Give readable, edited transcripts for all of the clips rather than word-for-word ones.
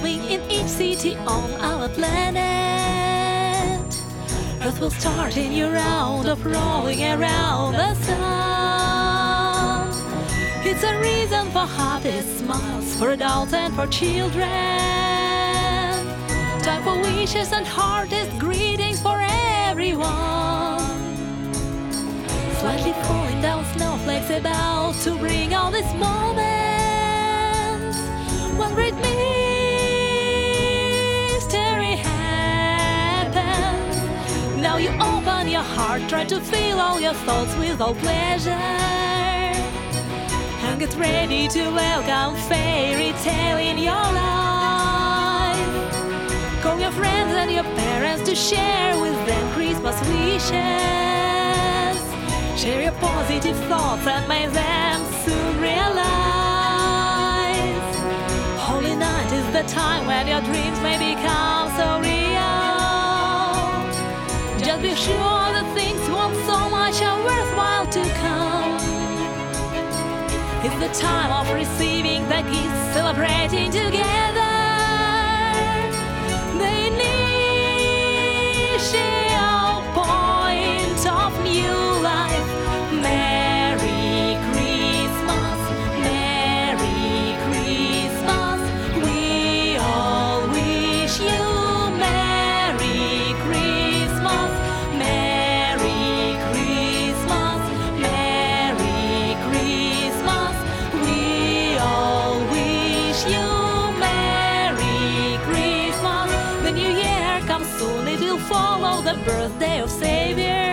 coming in each city on our planet. Earth will start a new round of rolling around the sun. It's a reason for happy smiles for adults and for children. Time for wishes and heartiest greetings for everyone. Slightly falling down snowflakes about to bring all these moments. One great mystery happens. Now you open your heart, try to fill all your thoughts with all pleasure, and get ready to welcome fairy tale in your life. Call your friends and your parents to share with them Christmas wishes. Share your positive thoughts and make them soon realize. Holy night is the time when your dreams may become so real. Just be sure the things you want so much are worthwhile to come. It's the time of receiving the gifts, celebrating together. The initial point of new life. Merry Christmas, Merry Christmas. We all wish you Merry Christmas, Merry Christmas, Merry Christmas. We all wish you Merry Christmas. The new year comes soon, it will follow the birthday of Savior.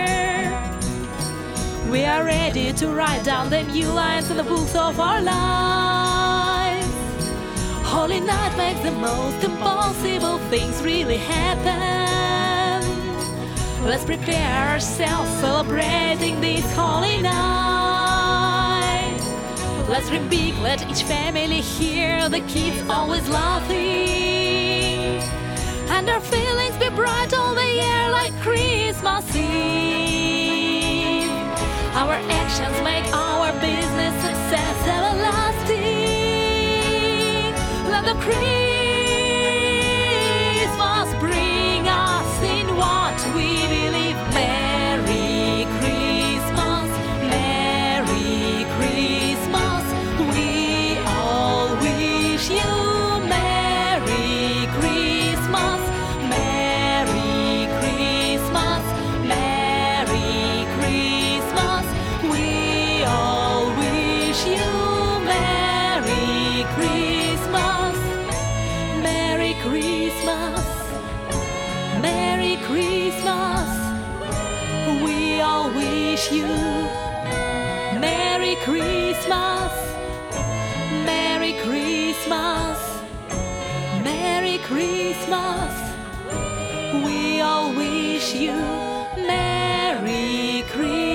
We are ready to write down the new lines in the books of our lives. Holy night makes the most impossible things really happen. Let's prepare ourselves celebrating this holy night. Let's dream big, let each family hear the kids always laughing, and our feelings be bright all the year like Christmas Eve. Our actions make our business success everlasting. Let the Christmas bring us in what we believe. Merry Christmas, Merry Christmas. We all wish you Merry Christmas, Merry Christmas, Merry Christmas. We all wish you Merry Christmas, Merry Christmas, Merry Christmas. We all wish you Merry Christmas, Merry Christmas, Merry Christmas. We all wish you Merry Christmas.